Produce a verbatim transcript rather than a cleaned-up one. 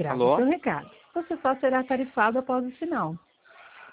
grava Alô? seu recado. Você só será tarifado após o sinal.